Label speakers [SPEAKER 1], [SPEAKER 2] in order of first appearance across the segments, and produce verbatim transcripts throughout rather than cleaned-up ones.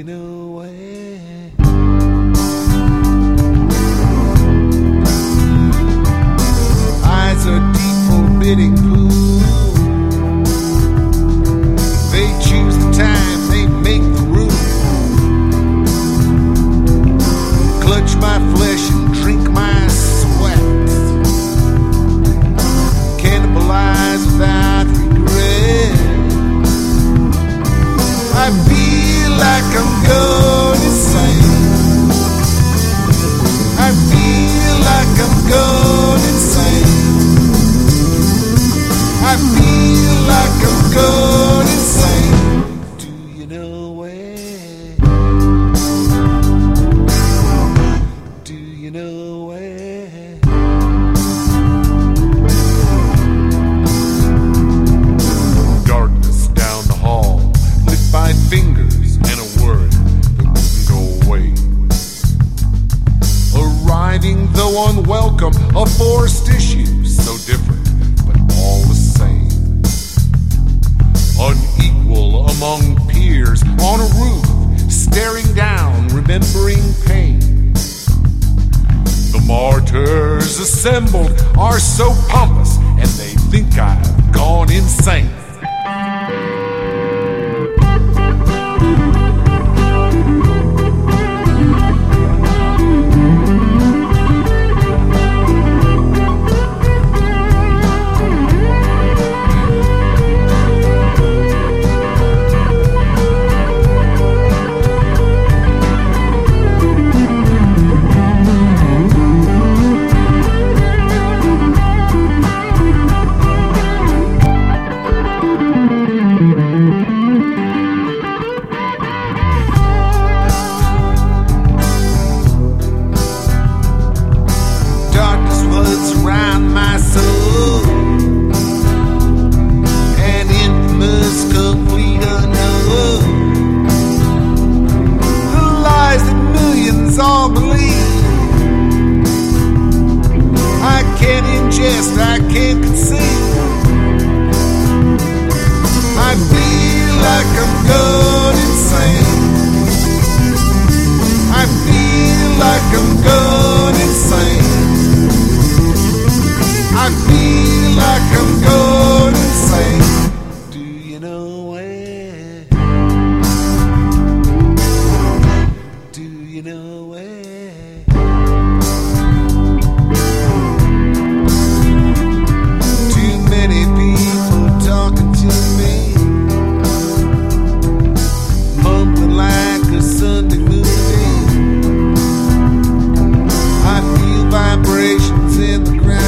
[SPEAKER 1] know where? Eyes are deep, forbidding blue. They choose the time, they make the room. Clutch my flesh and drink my sweat. Cannibalize without regret. I feel like I'm going insane. I feel like I'm going insane. I feel like I'm going insane. Do you know where? Do you know where? Darkness down the hall, lit by fingers and a word that wouldn't go away. Arriving, though unwelcome, a forced issue, so different, but all the same. Unequal among peers, on a roof, staring down, remembering pain. The martyrs assembled are so pompous, and they think I've gone insane. Around my soul, an infamous, complete unknown. The lies that millions all believe, I can't ingest, I can't conceive. I feel like I'm going insane. I feel like I'm going insane. I feel like I'm going insane. Do you know where? Do you know where? Too many people talking to me, mumbling like a Sunday movie. I feel vibrations in the ground.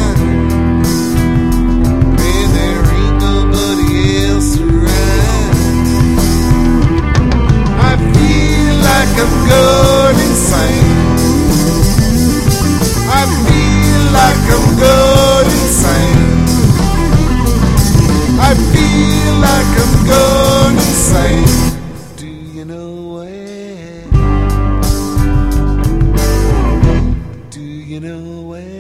[SPEAKER 1] I'm going insane. I feel like I'm going insane. I feel like I'm going insane. Do you know where? Do you know where?